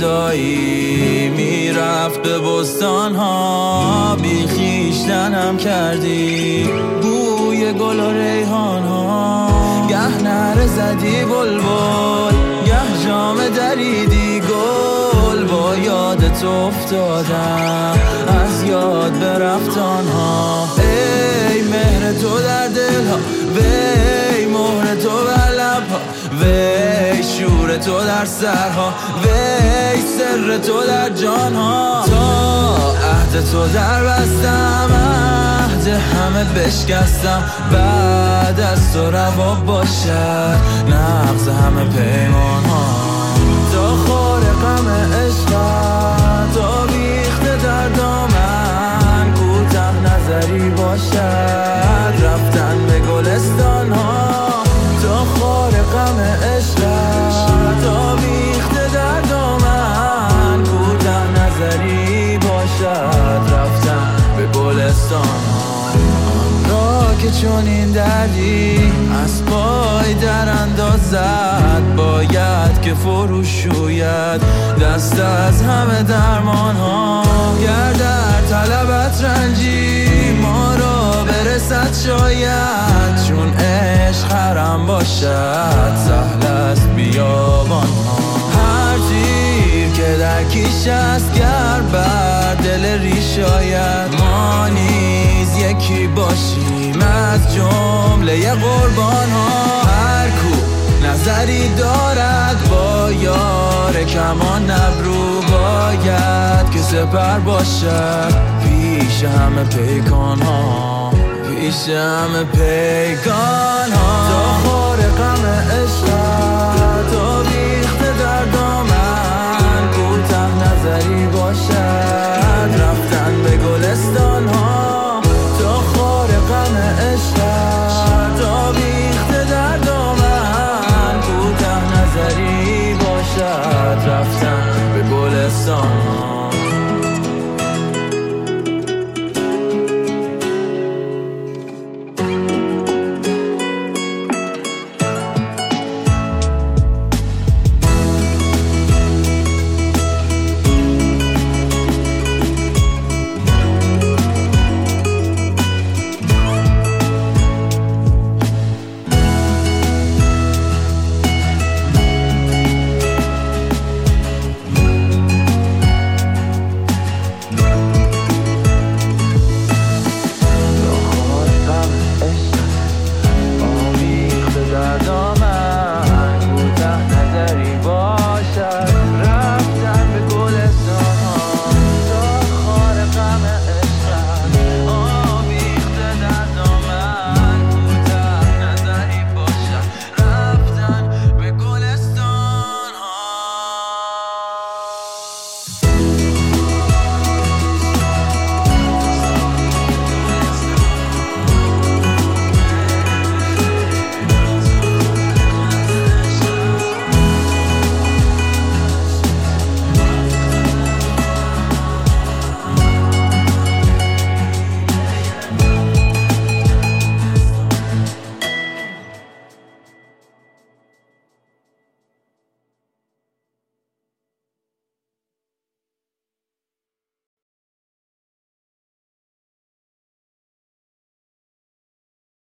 جدایی میرفت به بستان ها، بی خویشتنم کردی بوی گل و ریحان ها. گه نره زدی بلبل، گه جام دریدی گل، با یادت افتادم از یاد برفتان ها. ای مهر تو در دل ها، وی مهر تو بر لب ها، وی شور تو در سرها، وی سر تو در جان ها. تا عهد تو در بستم، عهد همه بشکستم، بعد از تو روا باشد نقض همه پیمان ها. تا خور غم عشقت آویخته در دامن، کوته نظری باشد رفتن به گلستان ها. تا خور غم عشقت آویخته در دامن، کوته نظری باشد رفتن به گلستان ها. را که چون این دردی از پای در اندازد، باید که فروش شوید دست از همه درمان ها. گر در طلبت رنجی ما را برسد شاید، چون عشق حرم باشد سهل است بیابان ها. هر تیر که در کیش است گر بر دل ریش آید، ما نیز یکی باشیم از جمله قربان ها. هر کو نظری دارد با یار کمان ابرو، باید که سپر باشد پیش همه پیکان ها، پیش همه پیکان ها.